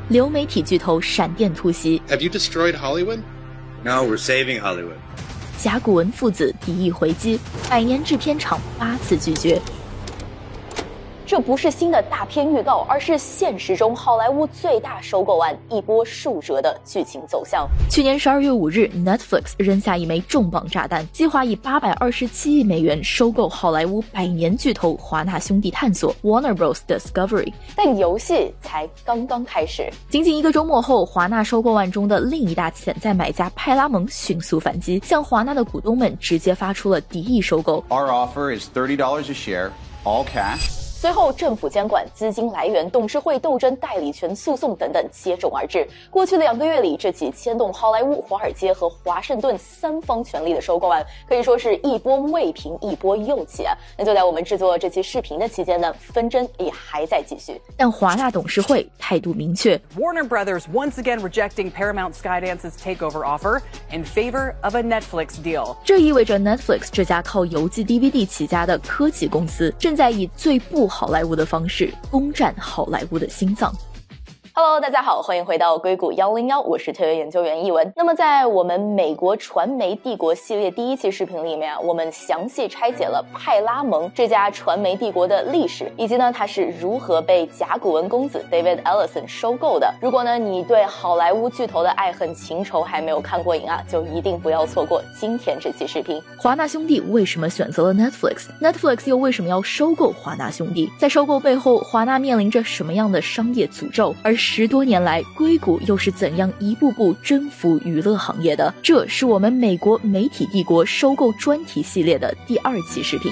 流媒体巨头闪电突袭。 Have you destroyed Hollywood? No, we're saving Hollywood. 甲骨文父子敌意回击，100年制片厂8次拒绝。 这不是新的大片预告，而是现实中好莱坞最大收购案一波数折的剧情走向。 去年12月5日 Netflix 扔下一枚重磅炸弹，计划以827亿美元收购好莱坞100年巨头华纳兄弟探索 Warner Bros. Discovery。 但游戏才刚刚开始。 仅仅1个周末后，华纳收购案中的另一大潜在买家派拉蒙迅速反击，向华纳的股东们直接发出了敌意收购。 Our offer is $30 a share, all cash. 随后政府监管、资金来源、董事会斗争、代理权诉讼等等接踵而至。过去的2个月里，这起牵动好莱坞、华尔街和华盛顿3方权力的收购案，可以说是一波未平一波又起啊。那就在我们制作这期视频的期间呢，纷争也还在继续。 但华纳董事会态度明确 ，Warner Brothers once again rejecting Paramount Skydance's takeover offer in favor of a Netflix deal。 这意味着 Netflix 这家靠邮寄 DVD 起家的科技公司，正在以最不好莱坞的方式攻占好莱坞的心脏。 Hello， 大家好，欢迎回到硅谷101，我是特约研究员一文。那么在我们美国传媒帝国系列第1期视频里面啊，我们详细拆解了派拉蒙这家传媒帝国的历史，以及呢它是如何被甲骨文公子 David Ellison 收购的。如果呢你对好莱坞巨头的爱恨情仇还没有看过瘾啊，就一定不要错过今天这期视频。 华纳兄弟为什么选择了 Netflix 又为什么要收购华纳兄弟？在收购背后，华纳面临着什么样的商业诅咒？而10多年来，硅谷又是怎样一步步征服娱乐行业的？这是我们美国媒体帝国收购专题系列的第2期视频。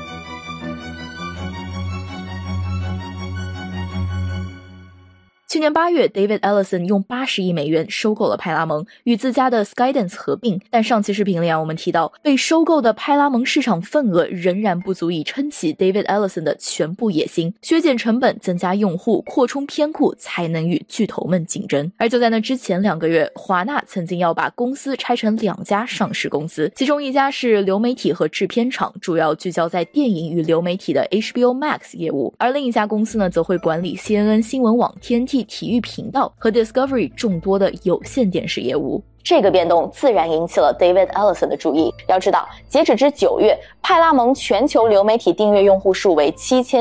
去年8月 David Ellison 用80亿美元收购了派拉蒙，与自家的 Skydance 合并。但上期视频里我们提到，被收购的派拉蒙市场份额仍然不足以撑起 David Ellison 的全部野心，削减成本、增加用户、扩充片库，才能与巨头们竞争。而就在那之前2个月，华纳曾经要把公司拆成2家上市公司，其中一家是流媒体和制片厂，主要聚焦在电影与流媒体的 HBO Max 业务，而另一家公司呢，则会管理 CNN 新闻网、TNT体育频道和 Discovery 众多的有线电视业务。 这个变动自然引起了 David Ellison 的注意。要知道，截止至9月，派拉蒙全球流媒体订阅用户数为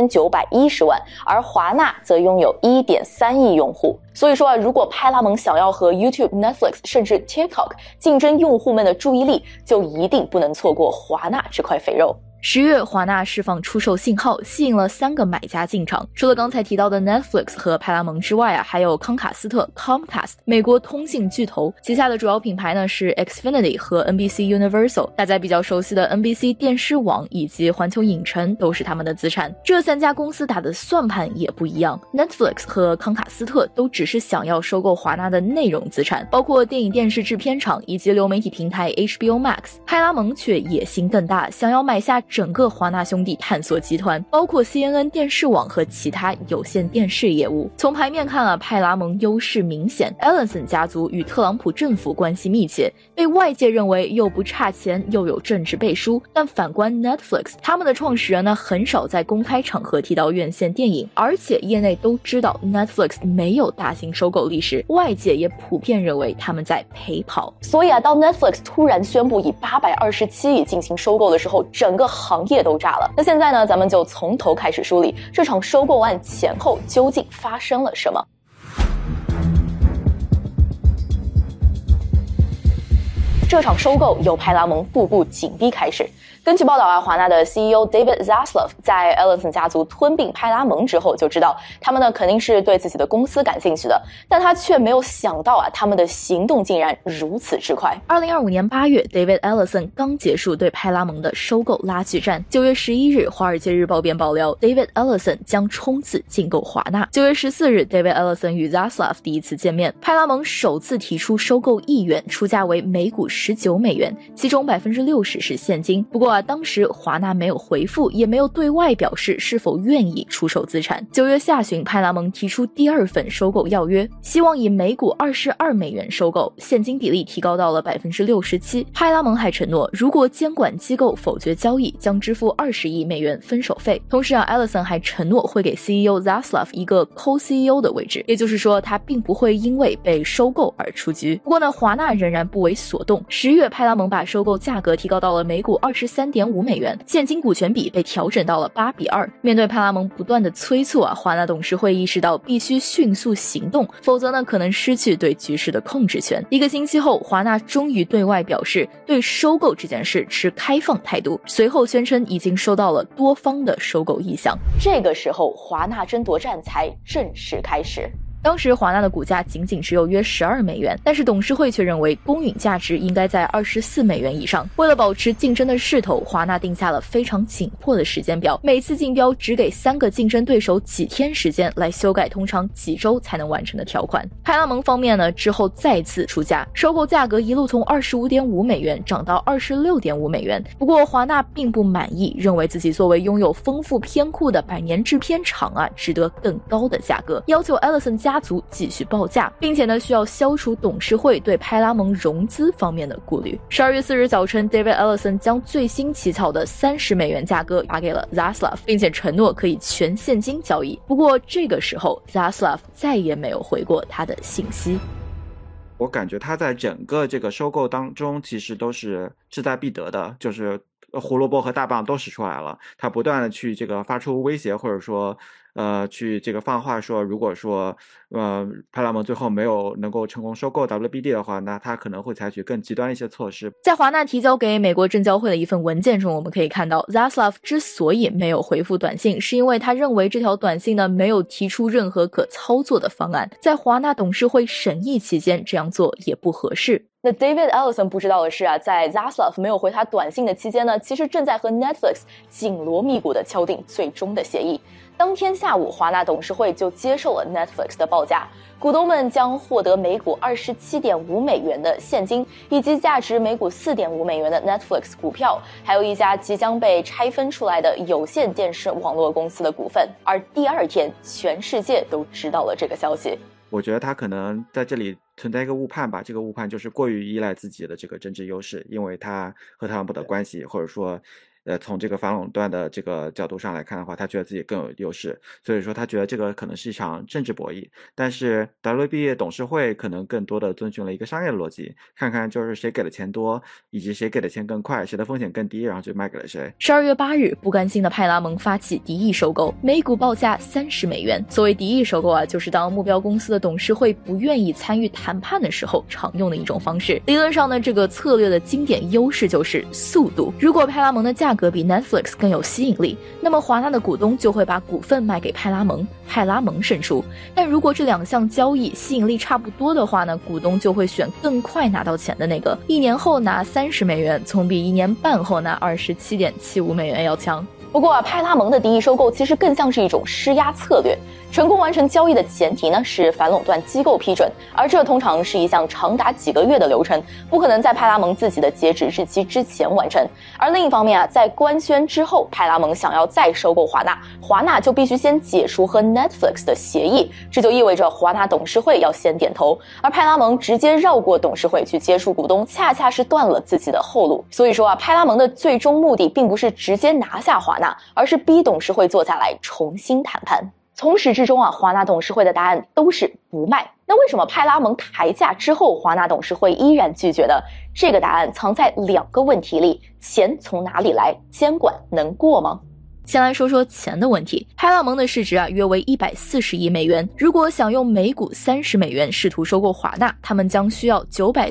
7910万，而华纳则拥有 1.3 亿用户。所以说啊，如果派拉蒙想要和 YouTube、Netflix 甚至 TikTok 竞争用户们的注意力，就一定不能错过华纳这块肥肉。 10月，华纳释放出售信号，吸引了3个买家进场。除了刚才提到的 Netflix 和派拉蒙之外啊，还有康卡斯特 Comcast 美国通信巨头，旗下的主要品牌呢是 Xfinity 和 NBC Universal。大家比较熟悉的 NBC 电视网以及环球影城都是他们的资产。这3家公司打的算盘也不一样。Netflix 和康卡斯特都只是想要收购华纳的内容资产，包括电影电视制片厂以及流媒体平台 HBO Max。派拉蒙却野心更大，想要买下整个华纳兄弟探索集团，包括 CNN 电视网和其他有线电视业务。从牌面看啊，派拉蒙优势明显。Ellison 家族与特朗普政府关系密切，被外界认为又不差钱又有政治背书。但反观 Netflix， 他们的创始人呢很少在公开场合提到院线电影，而且业内都知道 Netflix 没有大型收购历史，外界也普遍认为他们在陪跑。 所以啊，当 Netflix 突然宣布以827亿进行收购的时候，整个行业都炸了。那现在呢，咱们就从头开始梳理这场收购案前后究竟发生了什么。这场收购由派拉蒙步步紧逼开始。根据报道啊，华纳的 CEO David Zaslav 在 Ellison 家族吞并派拉蒙之后就知道他们呢肯定是对自己的公司感兴趣的，但他却没有想到啊，他们的行动竟然如此之快。 2025年8月 David Ellison 刚结束对派拉蒙的收购拉锯战。9月11日，华尔街日报便爆料 David Ellison 将冲刺竞购华纳。9月14日 David Ellison 与 Zaslav 第一次见面，派拉蒙首次提出收购意愿，出价为每股19美元，其中60%是现金。不过啊，当时华纳没有回复，也没有对外表示是否愿意出售资产。9月下旬，派拉蒙提出第2份收购要约，希望以每股22美元收购，现金比例提高到了 67%。派拉蒙还承诺，如果监管机构否决交易，将支付20亿美元分手费。同时啊 ，Ellison 还承诺会给 CEO Zaslav 一个 Co-CEO 的位置，也就是说，他并不会因为被收购而出局。不过呢，华纳仍然不为所动。10月，派拉蒙把收购价格提高到了每股23.5美元，现金股权比被调整到了8:2。面对派拉蒙不断的催促啊，华纳董事会意识到必须迅速行动，否则呢可能失去对局势的控制权。1个星期后，华纳终于对外表示对收购这件事持开放态度，随后宣称已经收到了多方的收购意向。 这个时候，华纳争夺战才正式开始。 当时华纳的股价仅仅只有约12美元，但是董事会却认为公允价值应该在24美元以上。为了保持竞争的势头，华纳定下了非常紧迫的时间表，每次竞标只给3个竞争对手几天时间来修改通常几周才能完成的条款。派拉蒙方面呢，之后再次出价，收购价格一路从 25.5 美元涨到 26.5 美元。不过华纳并不满意，认为自己作为拥有丰富片库的百年制片厂啊，值得更高的价格，要求 Ellison 家族继续报价，并且呢需要消除董事会对派拉蒙融资方面的顾虑。12月4日早晨 David Ellison 将最新起草的30美元价格打给了 Zaslav， 并且承诺可以全现金交易。不过这个时候 Zaslav 再也没有回过他的信息。 我感觉他在整个这个收购当中其实都是志在必得的，就是胡萝卜和大棒都使出来了，他不断的去这个发出威胁，或者说去这个放话说，如果说派拉蒙最后没有能够成功收购 WBD 的话，那他可能会采取更极端一些措施。 在华纳提交给美国证交会的一份文件中，我们可以看到 Zaslav 之所以没有回复短信，是因为他认为这条短信呢没有提出任何可操作的方案，在华纳董事会审议期间这样做也不合适。 那 David Ellison 不知道的是啊，在 Zaslav 没有回他短信的期间呢，其实正在和 Netflix 紧锣密鼓地敲定最终的协议。当天下午，华纳董事会就接受了 Netflix 的报价，股东们将获得每股 27.5 美元的现金，以及价值每股 4.5 美元的 Netflix 股票，还有一家即将被拆分出来的有线电视网络公司的股份。而第2天，全世界都知道了这个消息。 我觉得他可能在这里存在一个误判吧，这个误判就是过于依赖自己的这个政治优势，因为他和特朗普的关系，或者说从这个反垄断的这个角度上来看的话，他觉得自己更有优势，所以说他觉得这个可能是一场政治博弈。但是 WBA 董事会可能更多的遵循了一个商业逻辑，看看就是谁给的钱多，以及谁给的钱更快，谁的风险更低，然后就卖给了谁。 12月8日，不甘心的派拉蒙发起敌意收购，每股报价30美元。所谓敌意收购啊，就是当目标公司的董事会不愿意参与谈判的时候常用的一种方式。理论上呢，这个策略的经典优势就是速度。如果派拉蒙的价格比 Netflix 更有吸引力，那么华纳的股东就会把股份卖给派拉蒙，派拉蒙胜出。但如果这2项交易吸引力差不多的话呢，股东就会选更快拿到钱的那个，1年后拿30美元，总比1年半后拿27.75美元要强。 不过派拉蒙的敌意收购其实更像是一种施压策略。成功完成交易的前提呢是反垄断机构批准，而这通常是一项长达几个月的流程，不可能在派拉蒙自己的截止日期之前完成。而另一方面啊，在官宣之后，派拉蒙想要再收购华纳，华纳就必须先解除和 Netflix 的协议，这就意味着华纳董事会要先点头，而派拉蒙直接绕过董事会去接触股东，恰恰是断了自己的后路。所以说啊，派拉蒙的最终目的并不是直接拿下华纳，而是逼董事会坐下来重新谈判。从始至终啊，华纳董事会的答案都是不卖。那为什么派拉蒙抬价之后，华纳董事会依然拒绝的？这个答案藏在2个问题里：钱从哪里来？监管能过吗？ 先来说说钱的问题。派拉蒙的市值啊约为140亿美元，如果想用每股30美元试图收购华纳，他们将需要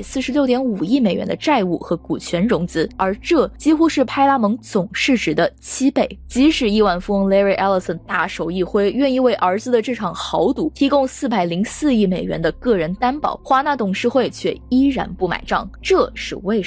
946.5亿美元的债务和股权融资，而这几乎是派拉蒙总市值的7倍。即使亿万富翁 Larry Ellison 大手一挥，愿意为儿子的这场豪赌提供404亿美元的个人担保，华纳董事会却依然不买账，这是为什么？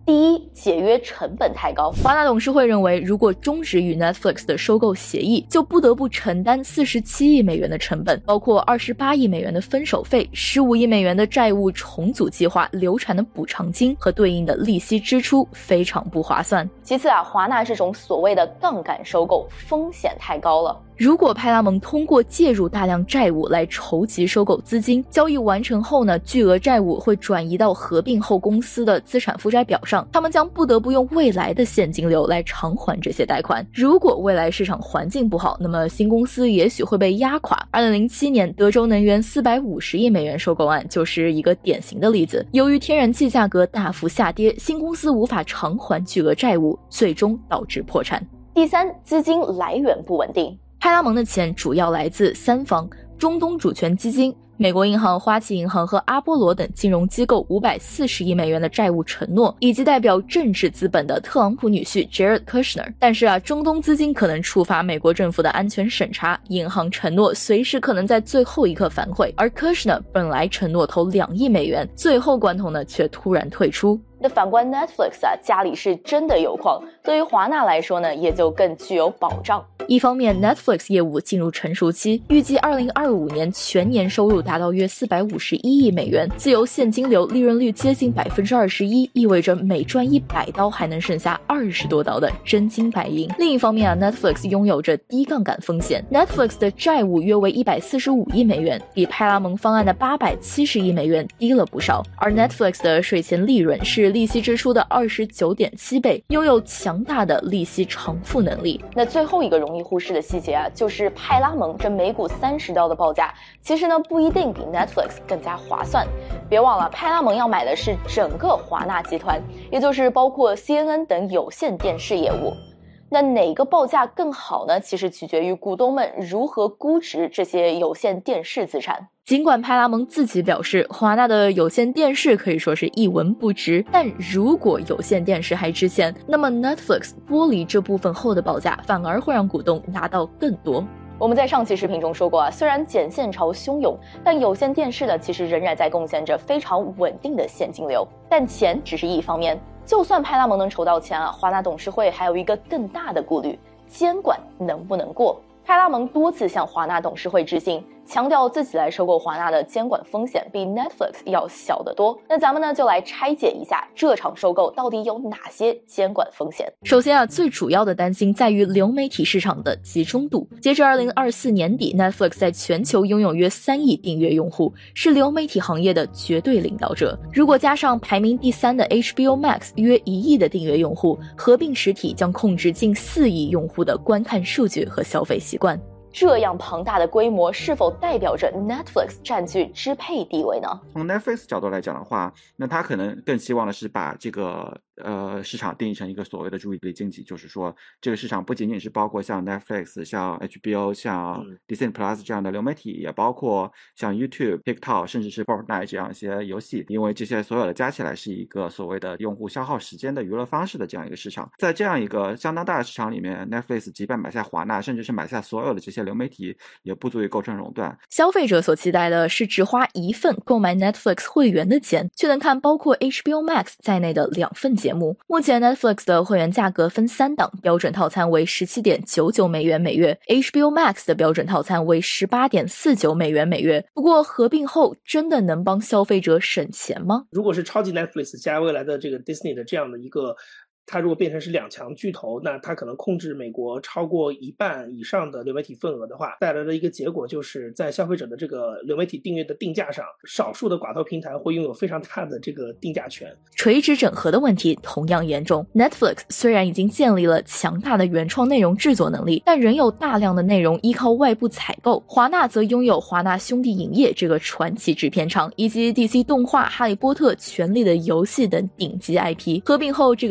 第一，解约成本太高。 华纳董事会认为，如果终止与 Netflix 的收购协议，就不得不承担47亿美元的成本，包括28亿美元的分手费、15亿美元的债务重组计划流产的补偿金和对应的利息支出，非常不划算。 其次华纳这种所谓的杠杆收购风险太高了。 如果派拉蒙通过借入大量债务来筹集收购资金，交易完成后呢，巨额债务会转移到合并后公司的资产负债表上，他们将不得不用未来的现金流来偿还这些贷款。如果未来市场环境不好，那么新公司也许会被压垮。2007年德州能源450亿美元收购案就是一个典型的例子。由于天然气价格大幅下跌，新公司无法偿还巨额债务，最终导致破产。 第三，资金来源不稳定。 派拉蒙的钱主要来自3方：中东主权基金、美国银行、花旗银行和阿波罗等金融机构540亿美元的债务承诺，以及代表政治资本的特朗普女婿 Jared Kushner。但是中东资金可能触发美国政府的安全审查，银行承诺随时可能在最后一刻反悔，而 Kushner 本来承诺投2亿美元，最后关头呢却突然退出。 那反观 Netflix 家里是真的有矿，对于华纳来说呢，也就更具有保障。 一方面 Netflix 业务进入成熟期，预计2025年全年收入达到约451亿美元，自由现金流利润率接近 21%， 意味着每赚100刀还能剩下20多刀的真金白银。另一方面Netflix 拥有着低杠杆风险， Netflix 的债务约为145亿美元，比派拉蒙方案的870亿美元低了不少，而 Netflix 的税前利润是利息支出的29.7倍，拥有强大的利息偿付能力。 那最后一个容易忽视的细节就是派拉蒙这每股30刀的报价，其实呢不一定比 Netflix 更加划算。别忘了，派拉蒙要买的是整个华纳集团，也就是包括 CNN 等有线电视业务。那哪个报价更好呢？其实取决于股东们如何估值这些有线电视资产。 尽管派拉蒙自己表示华纳的有线电视可以说是一文不值，但如果有线电视还值钱，那么 Netflix 剥离这部分后的报价反而会让股东拿到更多。 我们在上期视频中说过虽然剪线潮汹涌，但有线电视呢其实仍然在贡献着非常稳定的现金流。但钱只是一方面，就算派拉蒙能筹到钱华纳董事会还有一个更大的顾虑，监管能不能过。派拉蒙多次向华纳董事会致信，强调自己来收购华纳的监管风险比 Netflix 要小得多。那咱们呢就来拆解一下这场收购到底有哪些监管风险。 首先最主要的担心在于流媒体市场的集中度。截至2024年底 Netflix 在全球拥有约3亿订阅用户，是流媒体行业的绝对领导者。如果加上排名第3的 HBO Max 约1亿的订阅用户，合并实体将控制近4亿用户的观看数据和消费习惯。 这样庞大的规模是否代表着 Netflix 占据支配地位呢？ 从 Netflix 角度来讲的话，那他可能更希望的是把这个市场定义成一个所谓的注意力经济，就是说这个市场不仅仅是包括像 Netflix、像 HBO、像 Disney Plus 这样的流媒体，也包括像 YouTube、TikTok 甚至是 Fortnite 这样一些游戏，因为这些所有的加起来是一个所谓的用户消耗时间的娱乐方式的这样一个市场。在这样一个相当大的市场里面， Netflix 即便买下华纳，甚至是买下所有的这些流媒体，也不足以构成垄断。 消费者所期待的是只花1份购买 Netflix 会员的钱，却能看包括 HBO Max 在内的2份节目。目前 Netflix 的会员价格分3档，标准套餐为 17.99 美元每月， HBO Max 的标准套餐为 18.49 美元每月。不过合并后真的能帮消费者省钱吗？ 如果是超级 Netflix 加未来的这个 Disney 的这样的一个，它如果变成是2强巨头，那它可能控制美国超过1半以上的流媒体份额的话，带来的一个结果就是在消费者的这个流媒体订阅的定价上，少数的寡头平台会拥有非常大的这个定价权。 垂直整合的问题同样严重。 Netflix 虽然已经建立了强大的原创内容制作能力，但仍有大量的内容依靠外部采购。华纳则拥有华纳兄弟影业这个传奇制片厂，以及 DC 动画、哈利波特、权力的游戏等顶级 IP。合并后这个实体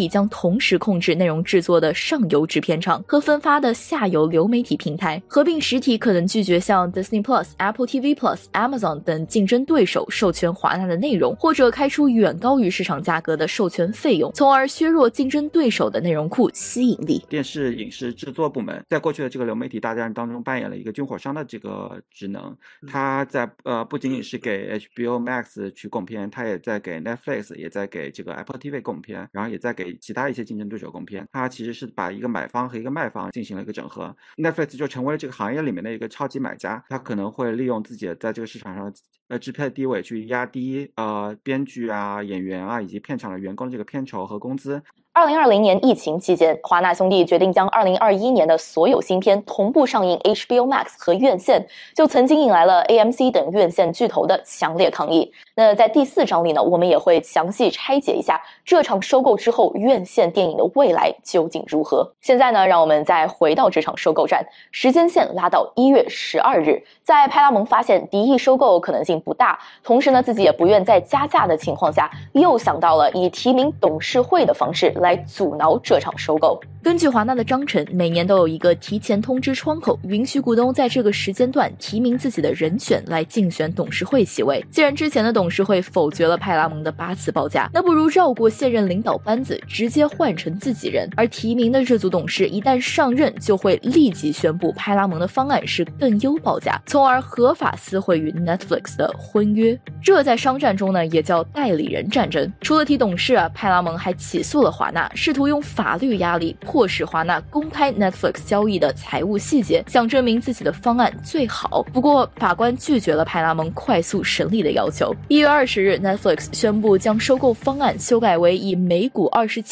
体将同时控制内容制作的上游制片厂和分发的下游流媒体平台，合并实体可能拒绝像 Disney Plus、Apple TV Plus、Amazon 等竞争对手授权华纳的内容，或者开出远高于市场价格的授权费用，从而削弱竞争对手的内容库吸引力。 电视影视制作部门在过去的这个流媒体大战当中扮演了一个军火商的这个职能，它在不仅仅是给 HBO Max 去供片，它也在给 Netflix， 也在给这个 Apple TV 供片，然后也在给其他一些竞争对手供片。它其实是把一个买方和一个卖方进行了一个整合。Netflix 就成为了这个行业里面的一个超级买家，它可能会利用自己在这个市场上支配的地位去压低编剧啊、演员啊以及片场的员工的这个片酬和工资。 2020年疫情期间，华纳兄弟决定将2021年的所有新片同步上映 HBO Max 和院线，就曾经引来了 AMC 等院线巨头的强烈抗议。那在第4章里呢，我们也会详细拆解一下这场收购之后院线电影的未来究竟如何。现在呢，让我们再回到这场收购战，时间线拉到1月12日，在派拉蒙发现敌意收购可能性不大，同时呢自己也不愿再加价的情况下，又想到了以提名董事会的方式来阻挠这场收购。 根据华纳的章程，每年都有一个提前通知窗口，允许股东在这个时间段提名自己的人选来竞选董事会席位。既然之前的董事会否决了派拉蒙的8次报价，那不如绕过现任领导班子，直接换成自己人。而提名的这组董事一旦上任，就会立即宣布派拉蒙的方案是更优报价，从而合法撕毁与 Netflix 的婚约。这在商战中呢，也叫代理人战争。除了提董事派拉蒙还起诉了华纳，试图用法律压力迫使华纳公开 Netflix 交易的财务细节，想证明自己的方案最好。不过法官拒绝了派拉蒙快速审理的要求。1月20日 Netflix 宣布将收购方案修改为以每股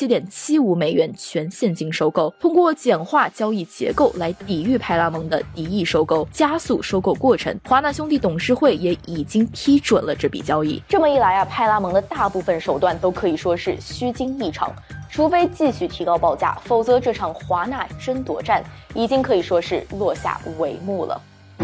27.75美元全现金收购，通过简化交易结构来抵御派拉蒙的敌意收购，加速收购过程。华纳兄弟董事会也已经批准了这笔交易。 这么一来派拉蒙的大部分手段都可以说是虚惊一场，除非继续提高报价，否则这场华纳争夺战已经可以说是落下帷幕了。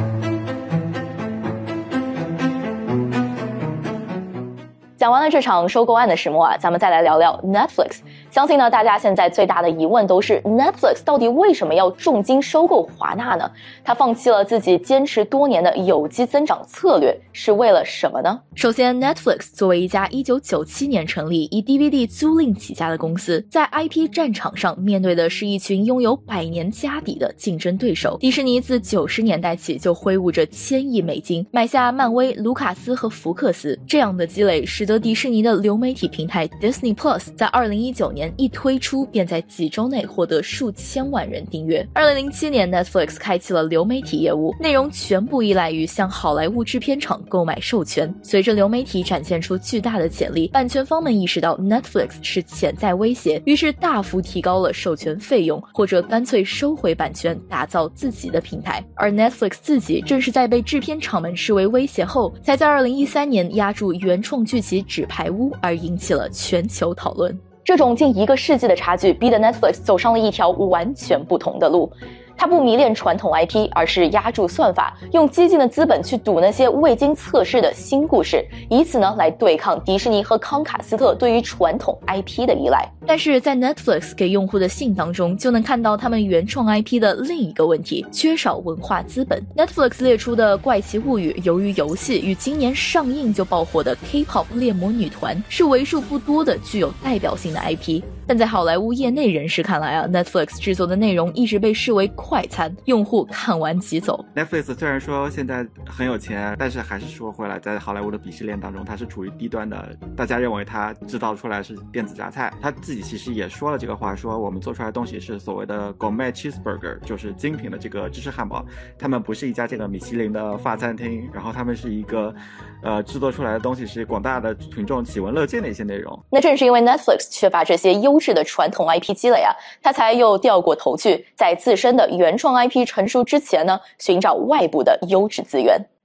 讲完了这场收购案的始末咱们再来聊聊 Netflix。相信呢，大家现在最大的疑问都是 Netflix 到底为什么要重金收购华纳呢？他放弃了自己坚持多年的有机增长策略，是为了什么呢？ 首先 Netflix 作为一家1997年成立以 DVD 租赁起家的公司，在 IP 战场上面对的是一群拥有100年家底的竞争对手。迪士尼自90年代起就挥舞着1000亿美金买下漫威、卢卡斯和福克斯，这样的积累使得迪士尼的流媒体平台 Disney Plus 在2019年一推出便在几周内获得数千万人订阅。2007年 Netflix 开启了流媒体业务，内容全部依赖于向好莱坞制片厂购买授权。随着流媒体展现出巨大的潜力，版权方们意识到 Netflix 是潜在威胁，于是大幅提高了授权费用，或者干脆收回版权，打造自己的平台。而 Netflix 自己正是在被制片厂们视为威胁后，才在2013年押注原创剧集《纸牌屋》，而引起了全球讨论。 这种近1个世纪的差距逼得 Netflix 走上了一条完全不同的路。他不迷恋传统 IP， 而是压住算法，用激进的资本去赌那些未经测试的新故事，以此呢来对抗迪士尼和康卡斯特对于传统 IP 的依赖。 但是在 Netflix 给用户的信当中，就能看到他们原创 IP 的另一个问题，缺少文化资本。Netflix 列出的《怪奇物语》、鱿鱼游戏与今年上映就爆火的 K-pop 猎魔女团，是为数不多的具有代表性的 IP。但在好莱坞业内人士看来Netflix 制作的内容一直被视为快餐，用户看完即走。 Netflix 虽然说现在很有钱，但是还是说回来，在好莱坞的鄙视链当中，它是处于低端的，大家认为它制造出来是电子榨菜。他自己其实也说了这个话，说我们做出来的东西是所谓的 Gourmet Cheeseburger， 就是精品的这个芝士汉堡。他们不是一家这个米其林的法餐厅，然后他们是一个制作出来的东西是广大的群众喜闻乐见的一些内容。 那正是因为 Netflix 缺乏这些优质的传统 IP 积累他才又掉过头去，在自身的原创 IP 成熟之前呢，寻找外部的优质资源。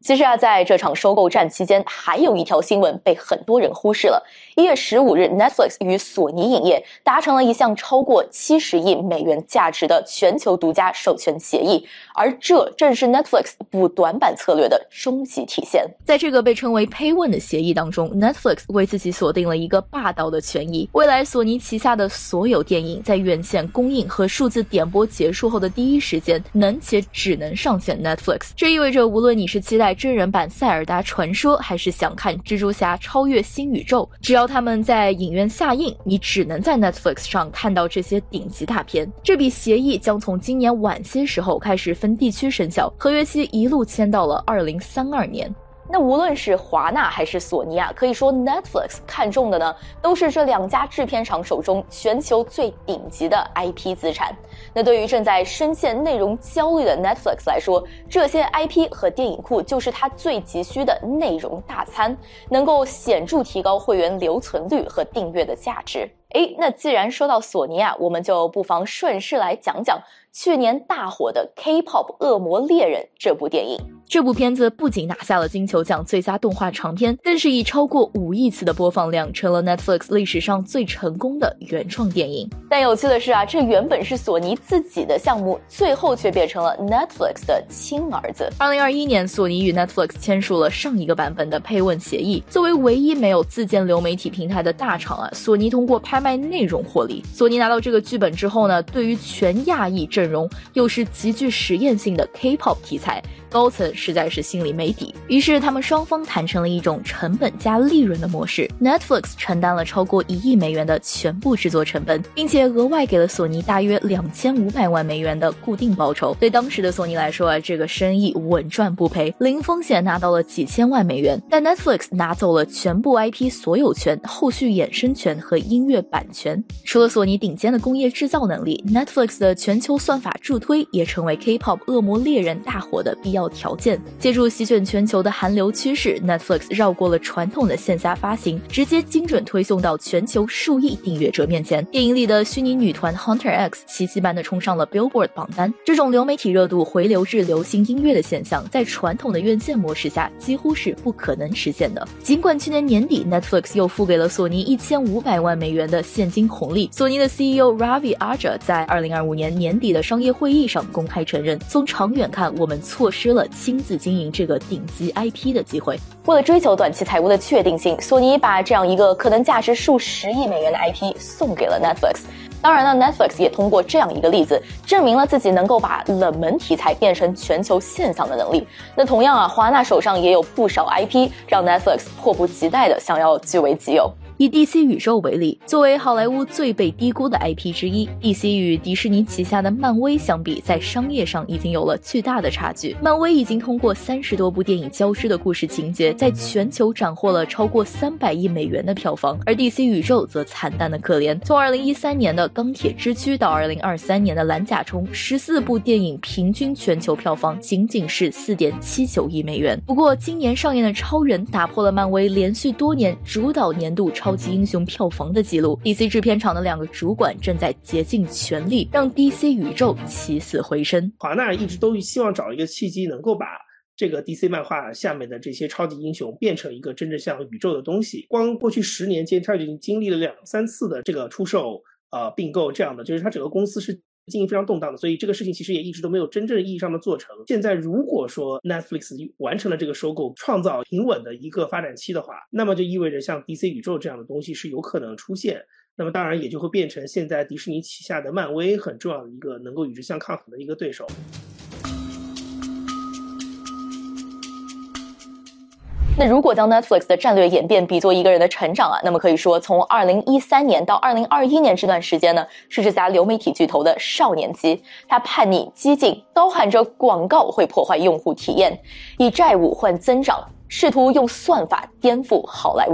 其实在这场收购战期间，还有一条新闻被很多人忽视了。1月15日 Netflix 与索尼影业达成了一项超过70亿美元价值的全球独家授权协议，而这正是 Netflix 补短板策略的终极体现。 在这个被称为 Pay One 的协议当中， Netflix 为自己锁定了一个霸道的权益，未来索尼旗下的所有电影在院线公映和数字点播结束后的第一时间能且只能上线 Netflix。 这意味着无论你是期待真人版塞尔达传说还是想看蜘蛛侠超越新宇宙，只要他们在影院下映，你只能在 Netflix 上看到这些顶级大片。这笔协议将从今年晚些时候开始分地区生效，合约期一路签到了2032年。 那无论是华纳还是索尼可以说 Netflix 看中的呢，都是这两家制片厂手中全球最顶级的 IP 资产。那对于正在深陷内容焦虑的 Netflix 来说，这些 IP 和电影库就是它最急需的内容大餐，能够显著提高会员留存率和订阅的价值。那既然说到索尼我们就不妨顺势来讲讲去年大火的 K-pop 恶魔猎人这部电影。 这部片子不仅拿下了金球奖最佳动画长片，更是以超过5亿次的播放量成了 Netflix 历史上最成功的原创电影。 但有趣的是这原本是索尼自己的项目，最后却变成了 Netflix 的亲儿子。 2021年，索尼与 Netflix 签署了上一个版本的Pay One协议。作为唯一没有自建流媒体平台的大厂索尼通过拍卖内容获利。索尼拿到这个剧本之后呢，对于全亚裔阵容又是极具实验性的 K-pop 题材，高层实在是心里没底，于是他们双方谈成了一种成本加利润的模式。 Netflix 承担了超过1亿美元的全部制作成本，并且额外给了索尼大约2500万美元的固定报酬。对当时的索尼来说这个生意稳赚不赔，零风险拿到了几千万美元。但 Netflix 拿走了全部 IP 所有权、后续衍生权和音乐版权。除了索尼顶尖的工业制造能力， Netflix 的全球算法助推也成为 K-pop 恶魔猎人大火的必要条件。借助席卷全球的韩流趋势， Netflix 绕过了传统的线下发行，直接精准推送到全球数亿订阅者面前。电影里的虚拟女团 Hunter X 奇迹般的冲上了 Billboard 榜单。这种流媒体热度回流至流行音乐的现象，在传统的院线模式下几乎是不可能实现的。尽管去年年底 Netflix 又付给了索尼1500万美元的现金红利，索尼的 CEO Ravi Aja 在2025年年底的商业会议上公开承认，从长远看，我们错失了亲自经营这个顶级 IP 的机会。 为了追求短期财务的确定性，索尼把这样一个可能价值数十亿美元的 IP 送给了 Netflix。当然呢 Netflix 也通过这样一个例子证明了自己能够把冷门题材变成全球现象的能力。那同样华纳手上也有不少 IP 让 Netflix 迫不及待的想要据为己有。 以 DC 宇宙为例，作为好莱坞最被低估的 IP 之一， DC 与迪士尼旗下的漫威相比，在商业上已经有了巨大的差距。漫威已经通过30多部电影交织的故事情节，在全球斩获了超过300亿美元的票房，而 DC 宇宙则惨淡的可怜。从2013年的钢铁之躯到2023年的蓝甲虫，14部电影平均全球票房仅仅是 4.79 亿美元。不过今年上映的超人打破了漫威连续多年主导年度超级英雄票房的记录。 DC 制片厂的2个主管正在竭尽全力让 DC 宇宙起死回生。 华纳一直都希望找一个契机，能够把这个 DC 漫画下面的这些超级英雄变成一个真正像宇宙的东西。光过去10年间，他已经经历了2-3次的这个出售并购这样的，就是他整个公司是经营非常动荡的，所以这个事情其实也一直都没有真正意义上的做成。现在如果说 Netflix 完成了这个收购，创造平稳的一个发展期的话，那么就意味着像 DC 宇宙这样的东西是有可能出现，那么当然也就会变成现在迪士尼旗下的漫威很重要的一个能够与之相抗衡的一个对手。 那如果将 Netflix 的战略演变比作一个人的成长那么可以说从2013年到2021年这段时间呢，是这家流媒体巨头的少年期。它叛逆激进，高喊着广告会破坏用户体验，以债务换增长，试图用算法颠覆好莱坞。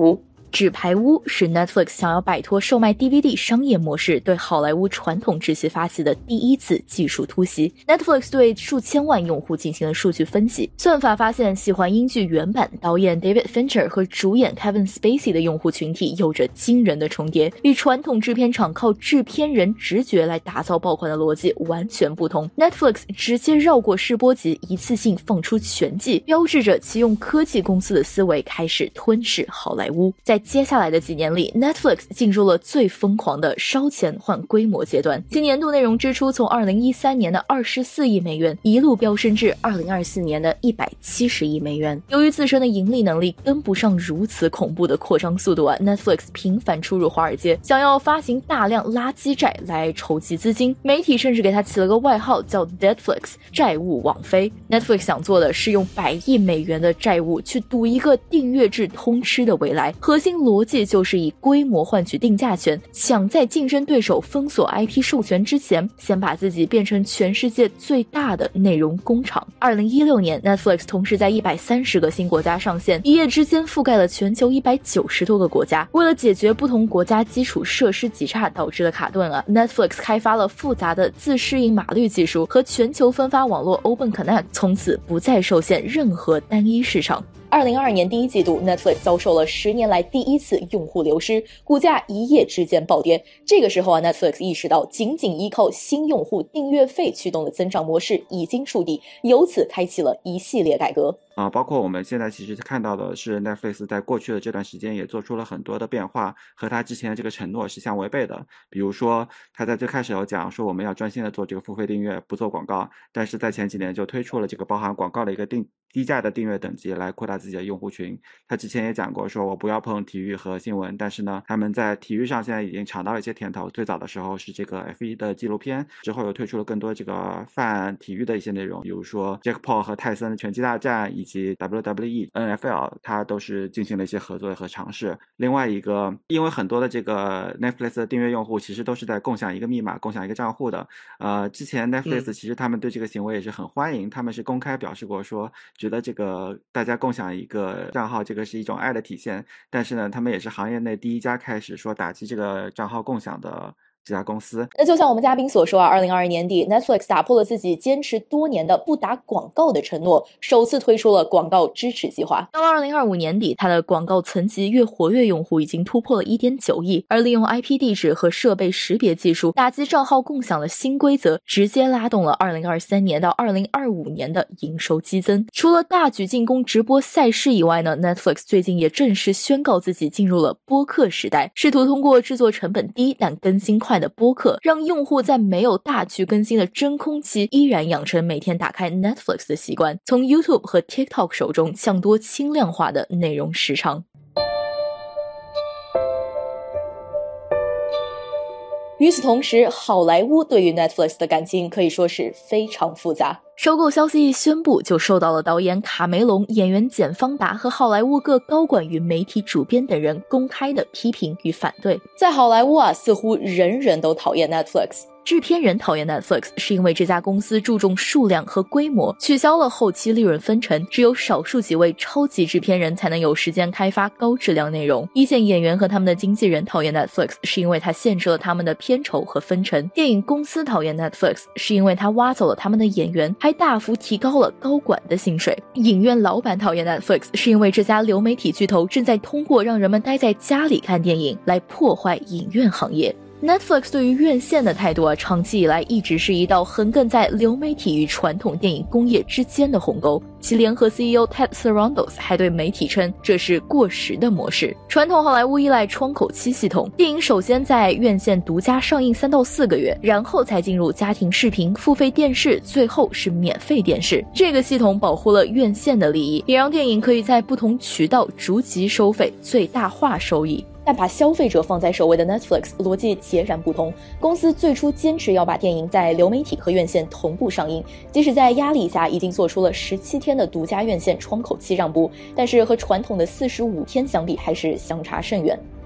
纸牌屋是 Netflix 想要摆脱售卖 DVD 商业模式对好莱坞传统秩序发起的第一次技术突袭。 Netflix 对数千万用户进行了数据分析，算法发现喜欢英剧原版导演 David Fincher 和主演 Kevin Spacey 的用户群体有着惊人的重叠，与传统制片厂靠制片人直觉来打造爆款的逻辑完全不同。 Netflix 直接绕过试播集，一次性放出全季，标志着其用科技公司的思维开始吞噬好莱坞。在接下来的几年里， Netflix 进入了最疯狂的烧钱换规模阶段，其年度内容支出从2013年的24亿美元一路飙升至2024年的170亿美元。由于自身的盈利能力跟不上如此恐怖的扩张速度啊， Netflix 频繁出入华尔街，想要发行大量垃圾债来筹集资金，媒体甚至给他起了个外号叫 Deadflix 债务网飞。 Netflix 想做的是用100亿美元的债务去赌一个订阅制通吃的未来，核心逻辑就是以规模换取定价权，想在竞争对手封锁 IP 授权之前，先把自己变成全世界最大的内容工厂。2016年 Netflix 同时在130个新国家上线，一夜之间覆盖了全球190多个国家。为了解决不同国家基础设施极差导致的卡顿啊， Netflix 开发了复杂的自适应码率技术和全球分发网络 Open Connect， 从此不再受限任何单一市场。 2022年第一季度 Netflix 遭受了10年来第一次用户流失，股价一夜之间暴跌。这个时候啊 Netflix 意识到仅仅依靠新用户订阅费驱动的增长模式已经触底，由此开启了一系列改革。 包括我们现在其实看到的是 Netflix 在过去的这段时间也做出了很多的变化，和他之前的这个承诺是相违背的。比如说他在最开始有讲说我们要专心的做这个付费订阅，不做广告，但是在前几年就推出了这个包含广告的一个低价的订阅等级来扩大自己的用户群。他之前也讲过说我不要碰体育和新闻，但是呢他们在体育上现在已经尝到了一些甜头。最早的时候是这个 F1 的纪录片，之后又推出了更多这个泛体育的一些内容，比如说 Jake Paul 和泰森的拳击大战，以及 WWE、NFL 它都是进行了一些合作和尝试。另外一个，因为很多的这个 Netflix 的订阅用户其实都是在共享一个密码、共享一个账户的。之前 Netflix 其实他们对这个行为也是很欢迎，他们是公开表示过说觉得这个大家共享一个账号这个是一种爱的体现，但是呢他们也是行业内第一家开始说打击这个账号共享的这家公司。 那就像我们嘉宾所说啊，2022年底 Netflix 打破了自己坚持多年的不打广告的承诺，首次推出了广告支持计划。 到了2025年底，它的广告层级月活跃用户已经突破了 1.9 亿，而利用 IP 地址和设备识别技术打击账号共享的新规则，直接拉动了2023年到2025年的营收激增。除了大举进攻直播赛事以外呢， Netflix 最近也正式宣告自己进入了播客时代，试图通过制作成本低但更新快的播客，让用户在没有大剧更新的真空期依然养成每天打开 Netflix 的习惯，从 YouTube 和 TikTok 手中抢夺轻量化的内容时长。 与此同时，好莱坞对于 Netflix 的感情可以说是非常复杂。 收购消息一宣布，就受到了导演卡梅隆、演员简·方达和好莱坞各高管与媒体主编等人公开的批评与反对。 在好莱坞啊，似乎人人都讨厌 Netflix。 制片人讨厌 Netflix 是因为这家公司注重数量和规模，取消了后期利润分成，只有少数几位超级制片人才能有时间开发高质量内容。一线演员和他们的经纪人讨厌 Netflix 是因为它限制了他们的片酬和分成。电影公司讨厌 Netflix 是因为它挖走了他们的演员，还大幅提高了高管的薪水。影院老板讨厌 Netflix 是因为这家流媒体巨头正在通过让人们待在家里看电影来破坏影院行业。Netflix 对于院线的态度啊，长期以来一直是一道横亘在流媒体与传统电影工业之间的鸿沟。其联合 CEO Ted Sarandos 还对媒体称这是过时的模式。传统好莱坞依赖窗口期系统，电影首先在院线独家上映3到4个月，然后才进入家庭视频、付费电视，最后是免费电视。这个系统保护了院线的利益，也让电影可以在不同渠道逐级收费，最大化收益。 但把消费者放在首位的 Netflix 逻辑截然不同。公司最初坚持要把电影在流媒体和院线同步上映，即使在压力下已经做出了17天的独家院线窗口期让步，但是和传统的45天相比还是相差甚远。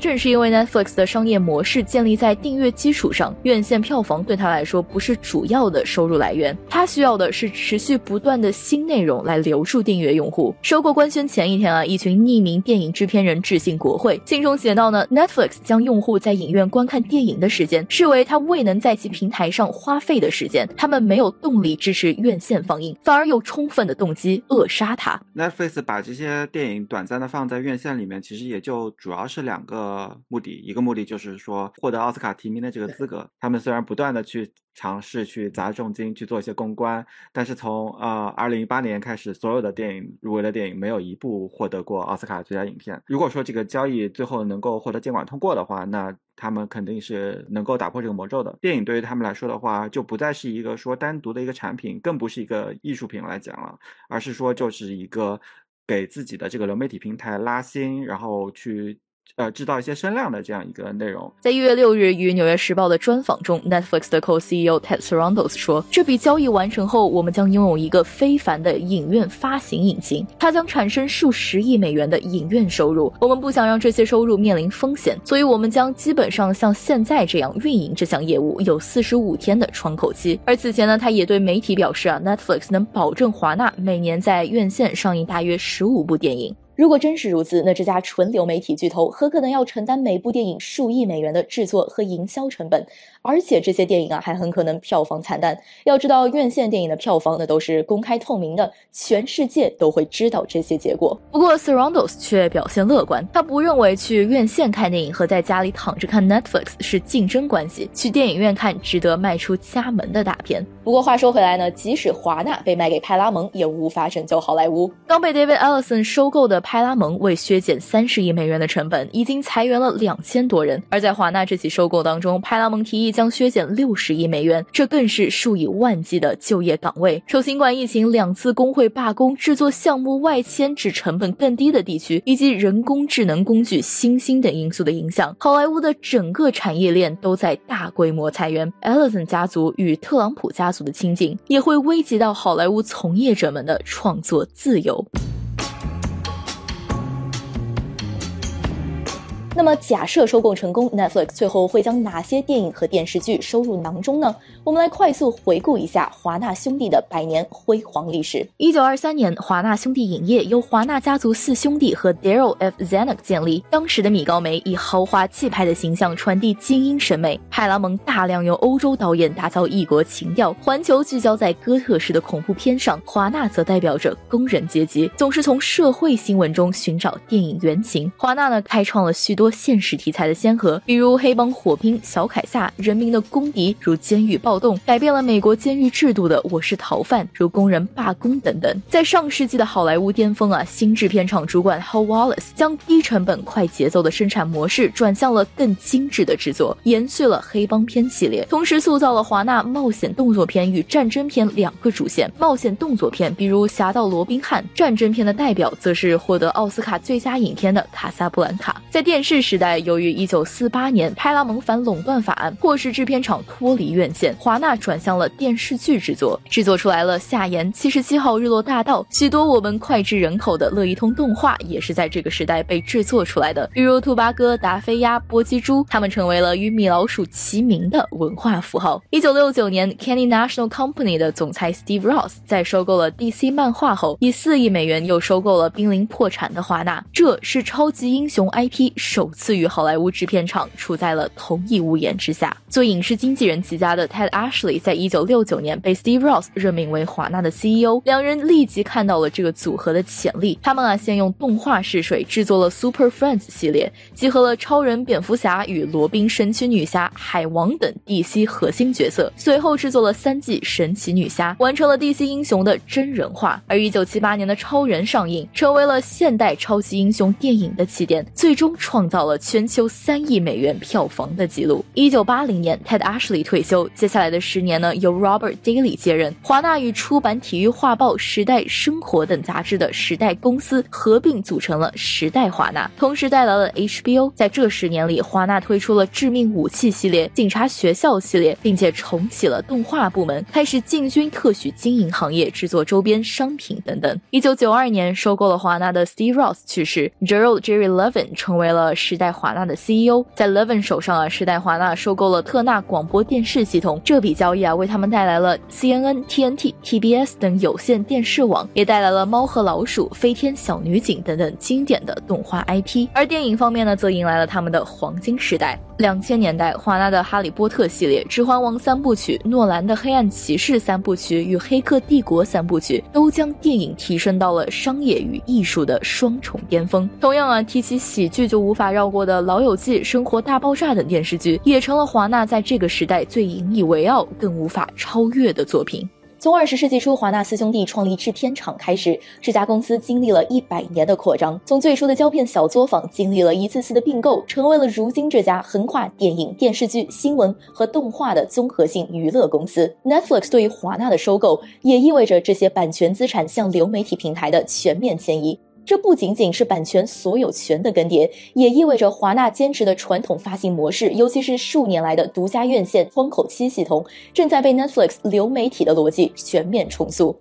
正是因为 Netflix 的商业模式建立在订阅基础上，院线票房对他来说不是主要的收入来源，他需要的是持续不断的新内容来留住订阅用户。收购官宣前一天一群匿名电影制片人致信国会，信中写道呢 Netflix 将用户在影院观看电影的时间视为他未能在其平台上花费的时间，他们没有动力支持院线放映，反而有充分的动机扼杀它。 Netflix 把这些电影短暂的放在院线里面，其实也就主要是2个目的，一个目的就是说获得奥斯卡提名的这个资格，他们虽然不断的去尝试去砸重金去做一些公关，但是从2018年开始，所有的电影入围的电影没有一部获得过奥斯卡最佳影片。如果说这个交易最后能够获得监管通过的话，那他们肯定是能够打破这个魔咒的。电影对于他们来说的话，就不再是一个说单独的一个产品，更不是一个艺术品来讲了，而是说就是一个给自己的这个流媒体平台拉新，然后去制造一些声量的这样一个内容。 在1月6日与纽约时报的专访中， Netflix 的 Co-CEO Ted Sarandos 说，这笔交易完成后，我们将拥有一个非凡的影院发行引擎，它将产生数十亿美元的影院收入。我们不想让这些收入面临风险，所以我们将基本上像现在这样运营这项业务，有45天的窗口期。而此前呢，他也对媒体表示Netflix 能保证华纳每年在院线上映大约15部电影。如果真是如此，那这家纯流媒体巨头很可能要承担每部电影数亿美元的制作和营销成本，而且这些电影还很可能票房惨淡。要知道，院线电影的票房都是公开透明的，全世界都会知道这些结果。不过 Sarandos 却表现乐观，他不认为去院线看电影和在家里躺着看 Netflix 是竞争关系，去电影院看值得迈出家门的大片。不过话说回来呢，即使华纳被卖给派拉蒙，也无法拯救好莱坞。刚被 David Ellison 收购的派拉蒙为削减30亿美元的成本，已经裁员了2000多人。而在华纳这起收购当中，派拉蒙提议将削减60亿美元，这更是数以万计的就业岗位。受新冠疫情2次工会罢工、制作项目外迁至成本更低的地区，以及人工智能工具新兴等因素的影响，好莱坞的整个产业链都在大规模裁员。Ellison 家族与特朗普家族的亲近，也会危及到好莱坞从业者们的创作自由。那么假设收购成功， Netflix 最后会将哪些电影和电视剧收入囊中呢？我们来快速回顾一下华纳兄弟的100年辉煌历史。1923年，华纳兄弟影业由华纳家族4兄弟和 Darryl F. Zanuck 建立。当时的米高梅以豪华气派的形象传递精英审美，派拉蒙大量由欧洲导演打造异国情调，环球聚焦在哥特式的恐怖片上，华纳则代表着工人阶级，总是从社会新闻中寻找电影原型。华纳呢，开创了许多现实题材的先河，比如黑帮火拼、小凯撒、人民的公敌，如监狱暴动，改变了美国监狱制度的我是逃犯，如工人罢工等等。在上世纪的好莱坞巅峰新制片厂主管 Hal Wallace 将低成本快节奏的生产模式转向了更精致的制作，延续了黑帮片系列，同时塑造了华纳冒险动作片与战争片2个主线。冒险动作片比如侠盗罗宾汉，战争片的代表则是获得奥斯卡最佳影片的卡萨布兰卡。在电视时代，由于1948年派拉蒙反垄断法案迫使制片厂脱离院线，华纳转向了电视剧制作，制作出来了夏言、77号日落大道，许多我们脍炙人口的乐一通动画也是在这个时代被制作出来的，比如兔八哥、达菲鸭、波基猪，他们成为了与米老鼠齐名的文化符号。1969年 Kenny National Company 的总裁 Steve Ross 在收购了 DC 漫画后，以4亿美元又收购了濒临破产的华纳，这是超级英雄 IP 首次与好莱坞制片厂处在了同一屋檐之下。做影视经纪人起家的 Ted Ashley 在1969年被 Steve Ross 任命为华纳的 CEO， 两人立即看到了这个组合的潜力。他们先用动画试水制作了 Super Friends 系列，集合了超人、蝙蝠侠与罗宾、神奇女侠、海王等 DC 核心角色，随后制作了3季神奇女侠，完成了 DC 英雄的真人化。而1978年的超人上映，成为了现代超级英雄电影的起点，最终创造了全球3亿美元票房的纪录。1980年 Ted Ashley 退休，接下来的10年呢，由 Robert Daly 接任。华纳与出版体育画报、时代生活等杂志的时代公司合并组成了时代华纳，同时带来了 HBO。 在这10年里，华纳推出了致命武器系列、警察学校系列，并且重启了动画部门，开始进军特许经营行业，制作周边商品等等。1992年收购了华纳的 Steve Ross 去世， Gerald Jerry Levin 成为了时代华纳的 CEO。在 Levin 手上时代华纳收购了特纳广播电视系统，这笔交易为他们带来了 CNN、TNT、TBS 等有线电视网，也带来了猫和老鼠、飞天小女警等等经典的动画 IP。而电影方面则迎来了他们的黄金时代。2000年代，华纳的哈利波特系列、指环王3部曲、诺兰的黑暗骑士3部曲与黑客帝国3部曲都将电影提升到了商业与艺术的双重巅峰。同样提起喜剧就无法绕过的老友记、生活大爆炸等电视剧，也成了华纳在这个时代最引以为傲更无法超越的作品。从20世纪初华纳4兄弟创立制片厂开始，这家公司经历了100年的扩张，从最初的胶片小作坊经历了一次次的并购，成为了如今这家横跨电影、电视剧、新闻和动画的综合性娱乐公司。 Netflix 对于华纳的收购也意味着这些版权资产向流媒体平台的全面迁移。这不仅仅是版权所有权的更迭，也意味着华纳坚持的传统发行模式，尤其是数年来的独家院线窗口期系统，正在被 Netflix 流媒体的逻辑全面重塑。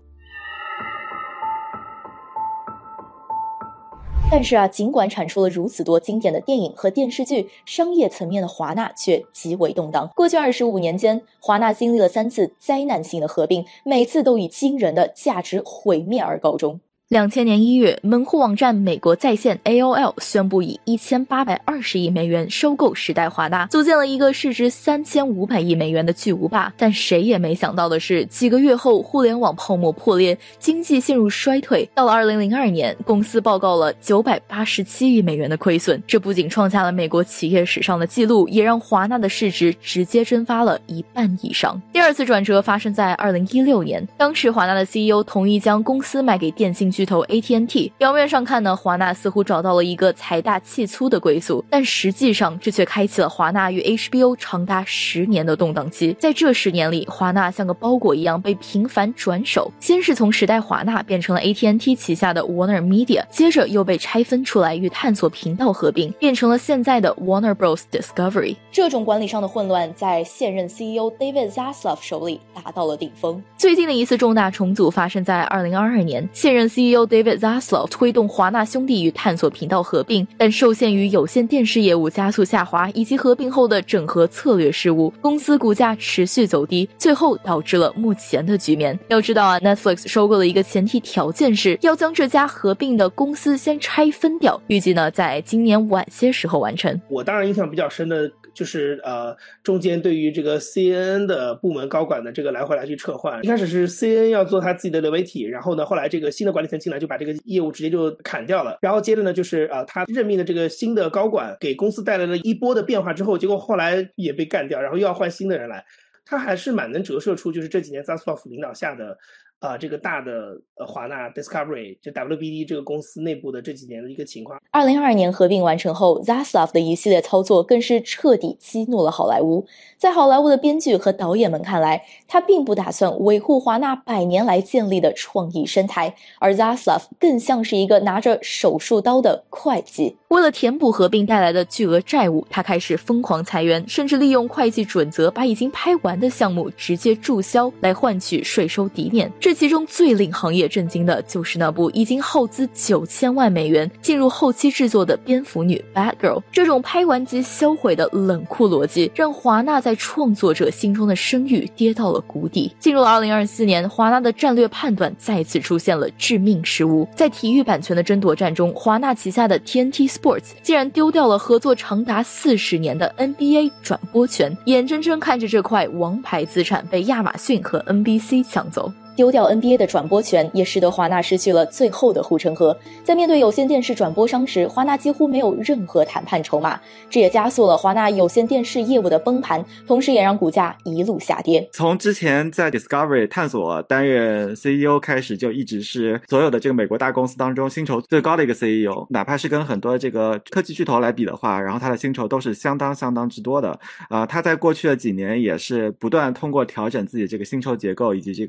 但是尽管产出了如此多经典的电影和电视剧，商业层面的华纳却极为动荡。过去25年间，华纳经历了3次灾难性的合并，每次都以惊人的价值毁灭而告终。2000年1月，门户网站美国在线 AOL 宣布以1820亿美元收购时代华纳，组建了一个市值3500亿美元的巨无霸。但谁也没想到的是，几个月后，互联网泡沫破裂，经济陷入衰退。到了2002年，公司报告了987亿美元的亏损，这不仅创下了美国企业史上的记录，也让华纳的市值直接蒸发了1半以上。第二次转折发生在2016年，当时华纳的 CEO 同意将公司卖给电信巨头 AT&T。 表面上看华纳似乎找到了一个财大气粗的归宿，但实际上这却开启了华纳与 HBO 长达10年的动荡期。在这10年里，华纳像个包裹一样被频繁转手，先是从时代华纳变成了 AT&T 旗下的 Warner Media， 接着又被拆分出来与探索频道合并，变成了现在的 Warner Bros Discovery。 这种管理上的混乱在现任 CEO David Zaslav 手里达到了顶峰。最近的一次重大重组发生在2022年，现任 CEO David Zaslav 推动华纳兄弟与探索频道合并，但受限于有线电视业务加速下滑以及合并后的整合策略失误，公司股价持续走低，最后导致了目前的局面。要知道Netflix 收购的一个前提条件是要将这家合并的公司先拆分掉，预计在今年晚些时候完成。 我当然印象比较深的就是中间对于这个 CNN 的部门高管的这个来回来去撤换，一开始是 CNN 要做他自己的流媒体，然后后来这个新的管理层进来就把这个业务直接就砍掉了，然后接着就是他任命的这个新的高管给公司带来了一波的变化之后，结果后来也被干掉，然后又要换新的人来，他还是蛮能折射出就是这几年 Zaslav 领导下的这个大的华纳 Discovery 就 WBD 这个公司内部的这几年的一个情况。2022 年合并完成后， Zaslav 的一系列操作更是彻底激怒了好莱坞。在好莱坞的编剧和导演们看来，他并不打算维护华纳100年来建立的创意生态，而 Zaslav 更像是一个拿着手术刀的会计。为了填补合并带来的巨额债务，他开始疯狂裁员，甚至利用会计准则把已经拍完的项目直接注销来换取税收抵免。这其中最令行业震惊的就是那部已经耗资9000万美元进入后期制作的蝙蝠女 Batgirl。 这种拍完即销毁的冷酷逻辑让华纳在创作者心中的声誉跌到了谷底。进入了2024年，华纳的战略判断再次出现了致命失误。在体育版权的争夺战中，华纳旗下的 TNT Sports 竟然丢掉了合作长达40年的 NBA 转播权，眼睁睁看着这块王牌资产被亚马逊和 NBC 抢走。丢掉 NBA 的转播权也使得华纳失去了最后的护城河。在面对有线电视转播商时，华纳几乎没有任何谈判筹码，这也加速了华纳有线电视业务的崩盘，同时也让股价一路下跌。 从之前在 Discovery 探索担任 CEO 开始，就一直是所有的这个美国大公司当中薪酬最高的一个 CEO， 哪怕是跟很多这个科技巨头来比的话，然后他的薪酬都是相当之多的。他在过去的几年也是不断通过调整自己这个薪酬结构以及这个股票期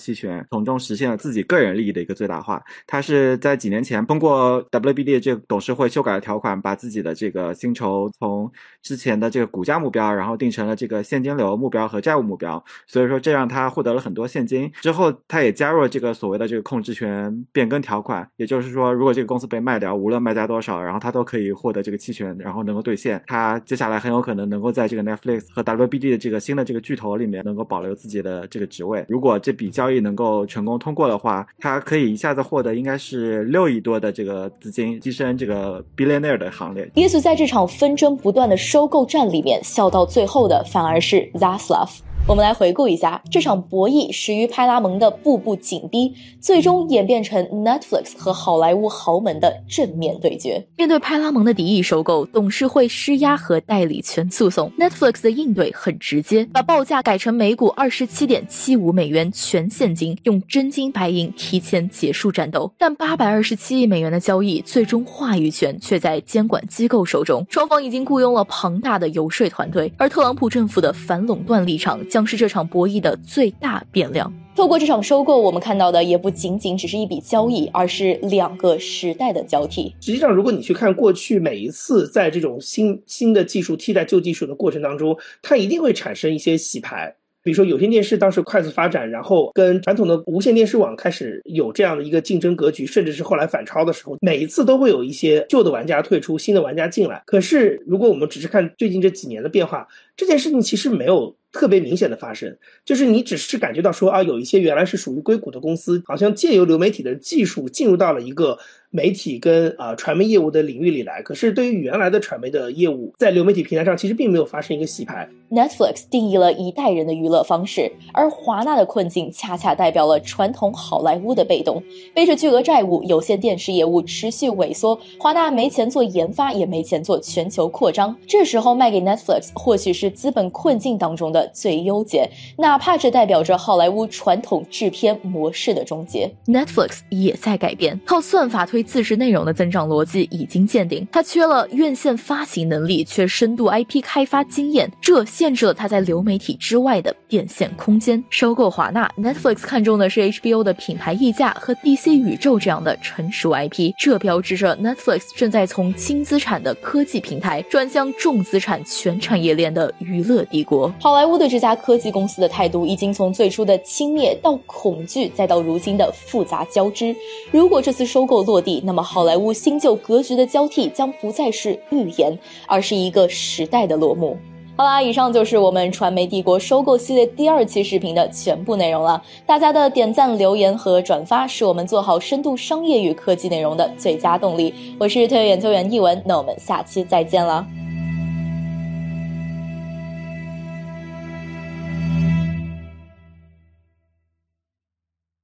期权，从中实现了自己个人利益的一个最大化。他是在几年前通过 WBD 这个董事会修改了条款，把自己的这个薪酬从之前的这个股价目标，然后定成了这个现金流目标和债务目标，所以说这让他获得了很多现金。之后他也加入了这个所谓的这个控制权变更条款，也就是说如果这个公司被卖掉，无论卖价多少，然后他都可以获得这个期权，然后能够兑现。他接下来很有可能能够在这个 Netflix 和 WBD 的这个新的这个巨头里面能够保留自己的这个职位。如果这笔交易能够成功通过的话，他可以一下子获得应该是6亿多的这个资金，跻身这个 billionaire 的行列。 也许在这场纷争不断的收购战里面，笑到最后的反而是 Zaslav。我们来回顾一下这场博弈始于派拉蒙的步步紧逼，最终演变成 Netflix 和好莱坞豪门的正面对决。 面对派拉蒙的敌意收购、董事会施压和代理权诉讼， Netflix 的应对很直接，把报价改成每股 27.75 美元全现金，用真金白银提前结束战斗。但827亿美元的交易最终话语权却在监管机构手中，双方已经雇佣了庞大的游说团队，而特朗普政府的反垄断立场将是这场博弈的最大变量。 透过这场收购，我们看到的也不仅仅只是一笔交易，而是2个时代的交替。 实际上如果你去看过去每一次在这种新的技术替代旧技术的过程当中，它一定会产生一些洗牌。比如说有线电视当时快速发展，然后跟传统的无线电视网开始有这样的一个竞争格局，甚至是后来反超的时候，每一次都会有一些旧的玩家退出，新的玩家进来。可是如果我们只是看最近这几年的变化，这件事情其实没有特别明显的发生，就是你只是感觉到说啊，有一些原来是属于硅谷的公司，好像借由流媒体的技术进入到了一个媒体跟传媒业务的领域里来。可是对于原来的传媒的业务，在流媒体平台上其实并没有发生一个洗牌。 Netflix 定义了一代人的娱乐方式，而华纳的困境恰恰代表了传统好莱坞的被动。背着巨额债务，有线电视业务持续萎缩，华纳没钱做研发，也没钱做全球扩张。这时候卖给 Netflix 或许是资本困境当中的最优解，哪怕这代表着好莱坞传统制片模式的终结。 Netflix 也在改变，靠算法推自制内容的增长逻辑已经见顶，它缺了院线发行能力，缺深度 IP 开发经验，这限制了它在流媒体之外的变现空间。收购华纳， Netflix 看中的是 HBO 的品牌溢价和 DC 宇宙这样的成熟 IP， 这标志着 Netflix 正在从轻资产的科技平台转向重资产全产业链的娱乐帝国。 好莱坞对这家科技公司的态度已经从最初的轻蔑到恐惧，再到如今的复杂交织。如果这次收购落地，那么好莱坞新旧格局的交替将不再是预言，而是一个时代的落幕。好啦，以上就是我们传媒帝国收购系列第2期视频的全部内容了。大家的点赞、留言和转发是我们做好深度商业与科技内容的最佳动力。我是特约研究员一文，那我们下期再见了。